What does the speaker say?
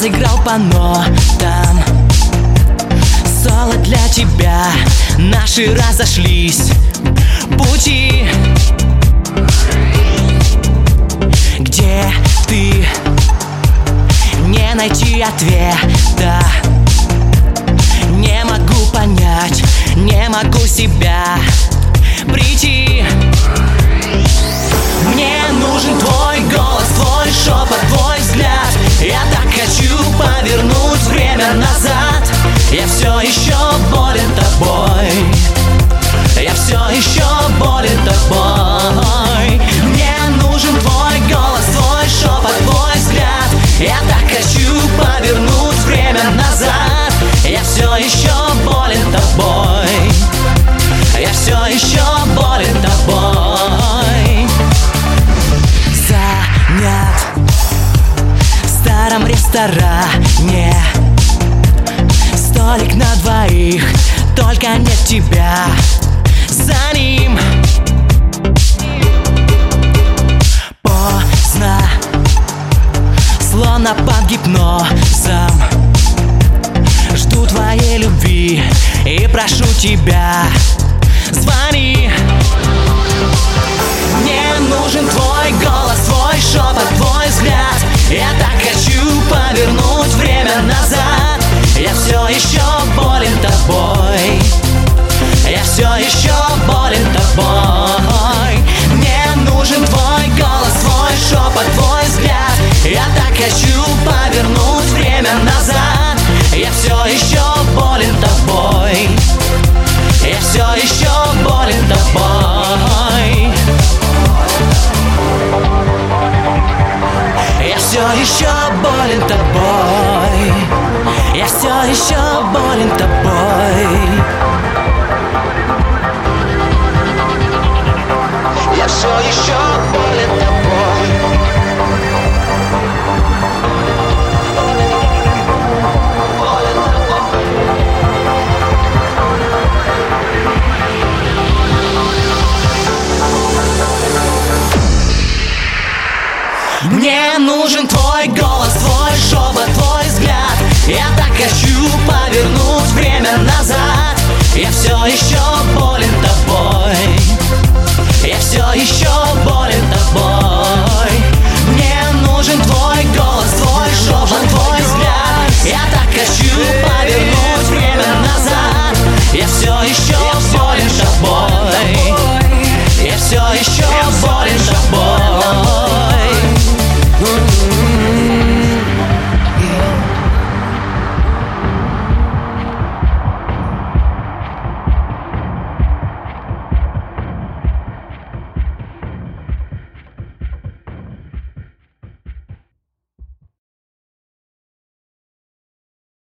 разыграл по нотам. Соло для тебя, наши разошлись пути. Где ты? Не найти ответа. Не могу понять, не могу себя прийти. Мне нужен твой голос, твой шепот, твой взгляд. Я так хочу повернуть время назад. Я все еще болен тобой. Я все еще болен тобой. Мне нужен твой голос, твой шепот, твой взгляд. Я так хочу повернуть время назад. Я все еще болен тобой. Я все еще болен тобой. Занят в старом ресторане. Столик на двоих, только нет тебя за ним. Поздно, словно под гипнозом. Жду твоей любви и прошу тебя, звони. Мне нужен твой голос, твой шепот, твой взгляд. Я так хочу повернуть время назад. Я все еще болен тобой. Я все еще болен тобой. Мне нужен твой голос, твой шепот, твой взгляд. Я так хочу повернуть время назад. Я все еще болен тобой. Я все еще болен тобой. Я все еще болен тобой. Я все еще болен тобой. Я все еще болен тобой. Мне нужен твой голос, твой шепот, твой взгляд. Я так хочу повернуть время назад. Я все еще болен тобой. Я все еще болен тобой.